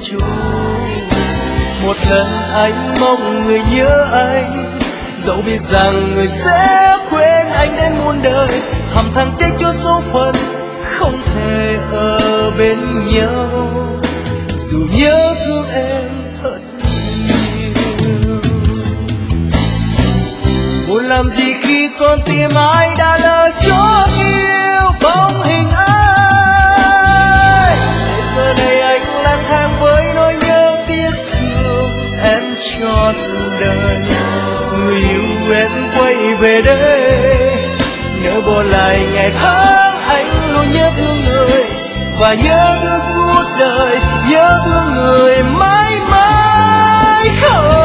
trôi. Một lần anh mong người nhớ anh, dẫu biết rằng người sẽ quên anh đến muôn đời. Hầm thằng trách cho số phận không thể ở bên nhau, dù nhớ thương em thật nhiều. Buồn làm gì khi con tim ai đã lỡ chót yêu bóng hình ai. Để giờ này anh lang thang với nỗi nhớ tiếc thương em trọn đời. Người yêu em quay về đây, nhớ bỏ lại ngày tháng anh luôn nhớ thương người, và nhớ thương suốt đời, nhớ thương người mãi mãi không.